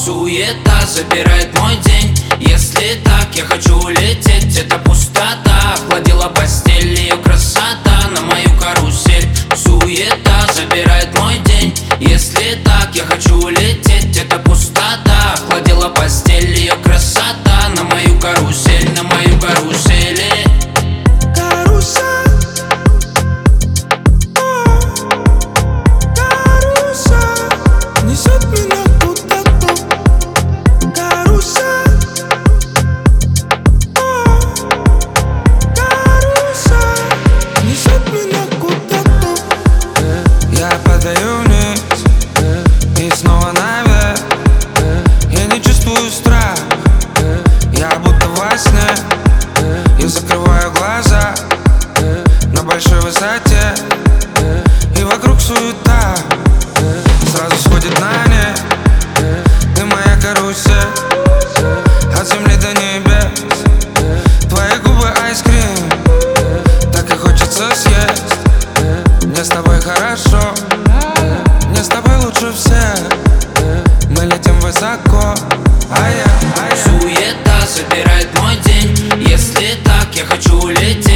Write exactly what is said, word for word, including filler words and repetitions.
Суета забирает мой день. Если так, я хочу улететь. Это пустота охладила постель, ее красота на мою карусель. Суета забирает мой день. Если так, я хочу улететь. Это пустота охладила постель, ее красота на мою карусель, на мою карусель. И снова наверх. Я не чувствую страх, я будто во сне. Я закрываю глаза на большой высоте, и вокруг суета сразу сходит на нет. Ты моя карусель, от земли до небес. Твои губы айскрим, так и хочется съесть. Мне с тобой хорошо, мне с тобой лучше всех. Мы летим высоко, а я, а я. Суета забирает мой день. Если так, я хочу улететь.